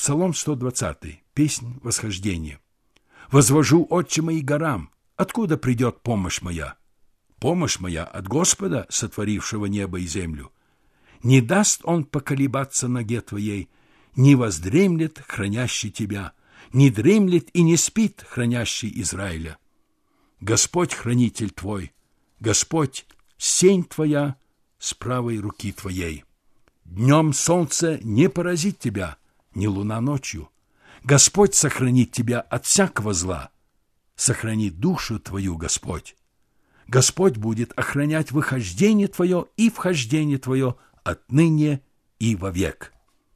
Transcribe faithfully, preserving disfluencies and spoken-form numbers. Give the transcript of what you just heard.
Псалом сто двадцатый. Песнь восхождения. «Возвожу очи мои горам, откуда придет помощь моя? Помощь моя от Господа, сотворившего небо и землю. Не даст Он поколебаться ноге твоей, не воздремлет хранящий тебя, не дремлет и не спит хранящий Израиля. Господь хранитель твой, Господь сень твоя с правой руки твоей. Днем солнце не поразит тебя, ни луна ночью. Господь сохранит тебя от всякого зла. Сохрани душу твою, Господь. Господь будет охранять выхождение твое и вхождение твое отныне и вовек».